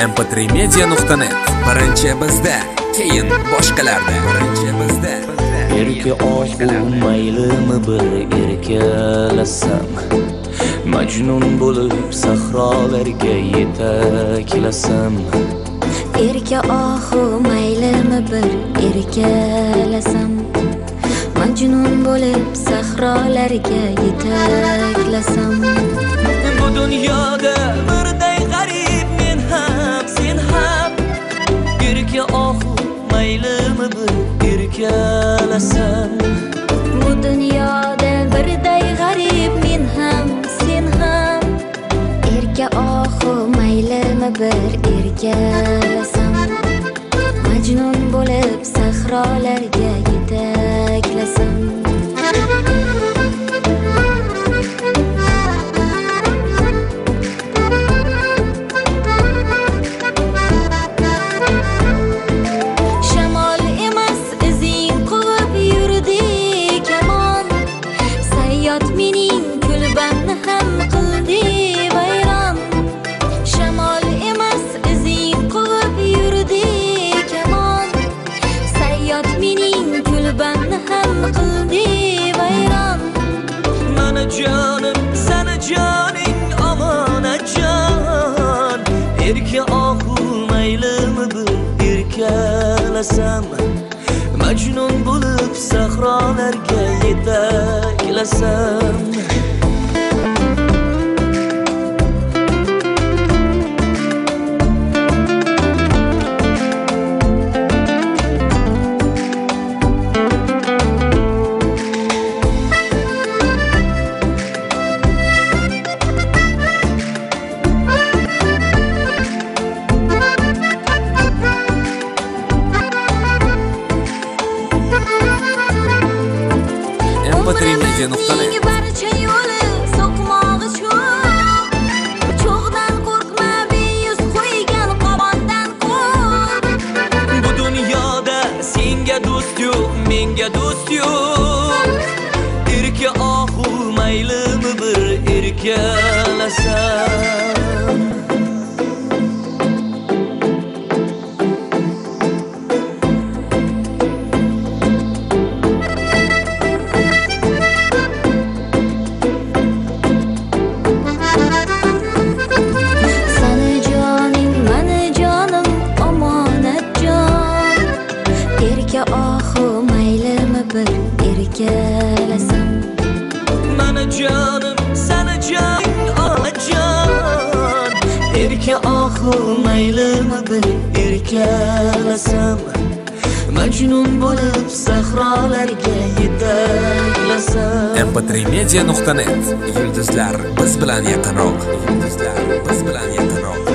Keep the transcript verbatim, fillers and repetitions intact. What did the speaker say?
em p tre media nuqta net. Birinchi bizda, keyin boshqalarda. Birinchi bizda. Erki oxu maylimi bir erkalasam, Majnun bo'lib sahrolarga yetaklasam. Erki oxu maylimi bir erkalasam, Majnun bo'lib sahrolarga yetaklasam. Bu dunyoda birday g'arib men ham sen ham, Erki oxu maylimi bir erkalasam. Bu dunyoda birday g'arib men ham sen ham, Erki oxu maylimi bir erkalasam. Majnun bo'lib sahrolarga yetaklasam. Shamol emas izing quvib yurdi kamon, sayyod mening kulbamni ham qildi vayron. Shamol emas izing quvib yurdi kamon, sayyod mening kulbamni ham qildi vayron. Mana jonim sana joning omonajon, Erki oxu maylimi bir erkalasam. Majnun bo'lib sahrolarga yetaklasam. em p tre media nuqta net. Barcha yo'li so'qmog'i cho'q. Cho'g'dan qo'rqma, beyuz qo'ygan qovondan qo'rq. Bu dunyoda senga do'st yo'q, menga do'st yo'q. Erki oxu maylimi bir erkalasam. Sana joning, mana jonim omonatjon, Erki oxu maylimi bir erkalasam. Mana jonim sana joning onajon, Erki oxu maylimi bir erkalasam. Majnun bo'lib sahrolarga yetaklasam. em p tre media nuqta net. Yulduzlar biz bilan yaqinroq. Yulduzlar biz bilan yaqinroq.